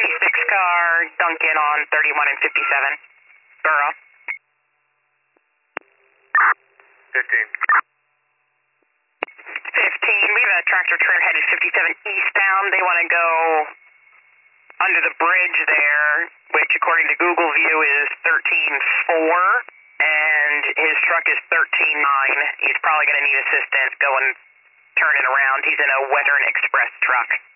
26 car, Duncan on 31 and 57. Borough. 15. 15, we have a tractor trailer headed 57 eastbound. They want to go under the bridge there, which according to Google View is 13.4, and his truck is 13.9. He's probably going to need assistance going, turning around. He's in a Western Express truck.